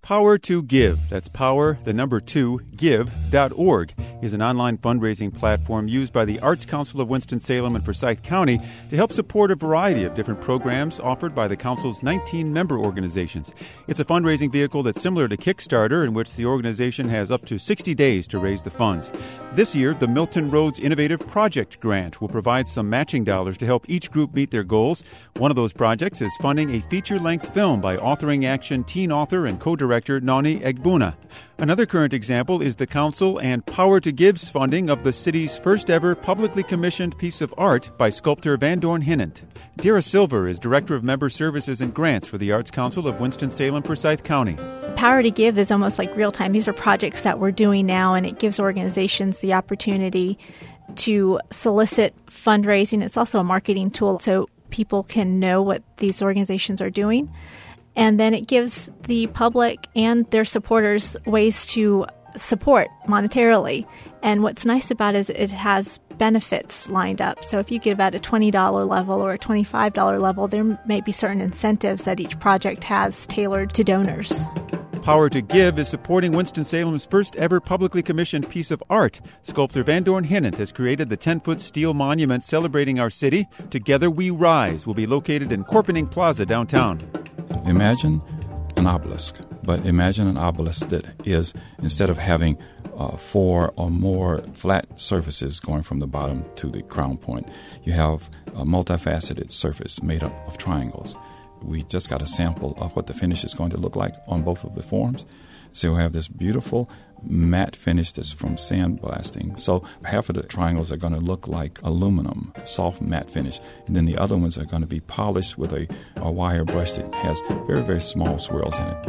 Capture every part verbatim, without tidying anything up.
Power to Give, that's power, the number two, give dot org, is an online fundraising platform used by the Arts Council of Winston-Salem and Forsyth County to help support a variety of different programs offered by the Council's nineteen member organizations. It's a fundraising vehicle that's similar to Kickstarter, in which the organization has up to sixty days to raise the funds. This year, the Milton Roads Innovative Project Grant will provide some matching dollars to help each group meet their goals. One of those projects is funding a feature-length film by Authoring Action teen author and co-director Noni Egbuna. Another current example is the Council and Power to Give's funding of the city's first-ever publicly commissioned piece of art by sculptor Van Dorn Hinnant. Dara Silver is Director of Member Services and Grants for the Arts Council of Winston-Salem, Forsyth County. Power to Give is almost like real time. These are projects that we're doing now, and it gives organizations the opportunity to solicit fundraising. It's also a marketing tool so people can know what these organizations are doing. And then it gives the public and their supporters ways to support monetarily. And what's nice about it is it has benefits lined up. So if you give at a twenty dollars level or a twenty-five dollars level, there may be certain incentives that each project has tailored to donors. Power to Give is supporting Winston-Salem's first ever publicly commissioned piece of art. Sculptor Van Dorn Hinnant has created the ten-foot steel monument celebrating our city. Together We Rise will be located in Corpening Plaza downtown. Imagine an obelisk, but imagine an obelisk that is, instead of having uh, four or more flat surfaces going from the bottom to the crown point, you have a multifaceted surface made up of triangles. We just got a sample of what the finish is going to look like on both of the forms. So we have this beautiful matte finish that's from sandblasting. So half of the triangles are going to look like aluminum, soft matte finish. And then the other ones are going to be polished with a, a wire brush that has very, very small swirls in it.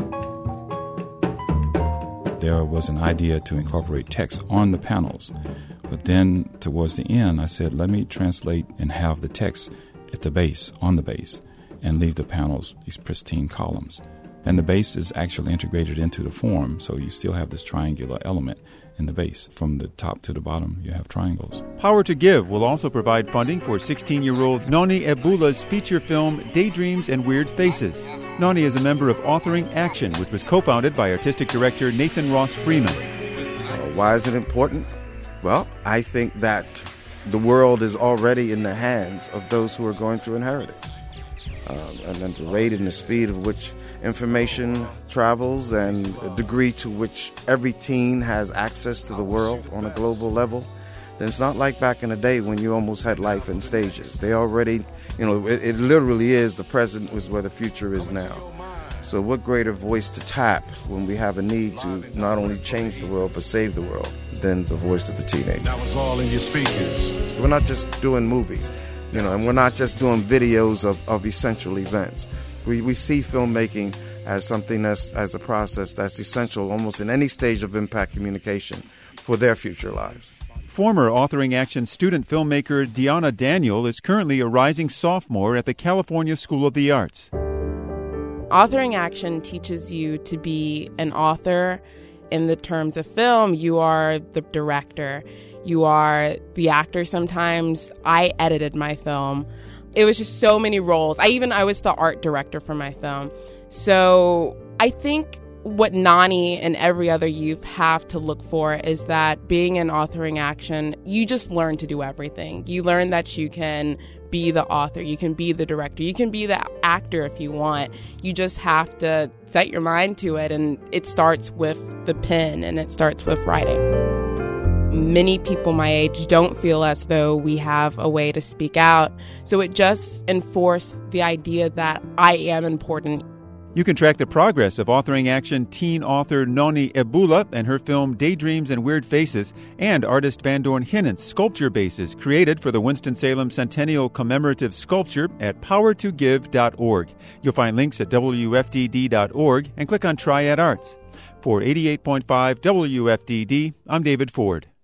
There was an idea to incorporate text on the panels. But then towards the end, I said, let me translate and have the text at the base, on the base, and leave the panels, these pristine columns. And the base is actually integrated into the form, so you still have this triangular element in the base. From the top to the bottom, you have triangles. Power to Give will also provide funding for sixteen-year-old Noni Egbula's feature film Daydreams and Weird Faces. Noni is a member of Authoring Action, which was co-founded by artistic director Nathan Ross Freeman. Uh, why is it important? Well, I think that the world is already in the hands of those who are going to inherit it. Um, and then the rate and the speed of which information travels and the degree to which every teen has access to the world on a global level, then it's not like back in the day when you almost had life in stages. They already, you know, it, it literally is the present is where the future is now. So what greater voice to tap when we have a need to not only change the world but save the world than the voice of the teenager. That was all in your speakers. We're not just doing movies. You know, and we're not just doing videos of, of essential events. We we see filmmaking as something that's as a process that's essential almost in any stage of impact communication for their future lives. Former Authoring Action student filmmaker Deanna Daniel is currently a rising sophomore at the California School of the Arts. Authoring Action teaches you to be an author. In the terms of film, you are the director. You are the actor sometimes. I edited my film. It was just so many roles. I even, I was the art director for my film. So I think what Noni and every other youth have to look for is that being in Authoring Action, you just learn to do everything. You learn that you can be the author, you can be the director, you can be the actor if you want. You just have to set your mind to it, and it starts with the pen and it starts with writing. Many people my age don't feel as though we have a way to speak out, so it just enforced the idea that I am important. You can track the progress of Authoring Action teen author Noni Egbula and her film Daydreams and Weird Faces, and artist Van Dorn Hinnant's sculpture bases created for the Winston-Salem Centennial Commemorative Sculpture at power to give dot org. You'll find links at W F D D dot org and click on Triad Arts. For eighty-eight point five W F D D, I'm David Ford.